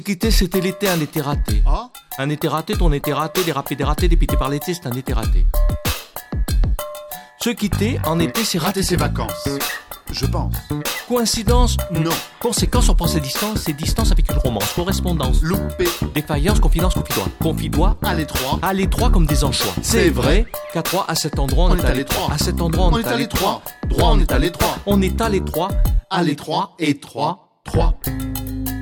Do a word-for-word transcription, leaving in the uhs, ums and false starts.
Quitter, c'était l'été, un été raté. Ah. Un été raté, ton été raté, dérapé, dératé, dépité par l'été, c'est un été raté. Se quitter, en été, c'est rater ses vacances. Je pense. Coïncidence? Non. Conséquence, on prend ses distances, ses distances avec une romance. Correspondance. Loupé. Défaillance, confidence, confidois. Confidois. À l'étroit. À l'étroit comme des anchois. C'est vrai qu'à trois, à cet endroit, on, On est à l'étroit. À cet endroit, on, On est à l'étroit. Droit, on est à l'étroit. On est à l'étroit. À l'étroit, étroit, trois.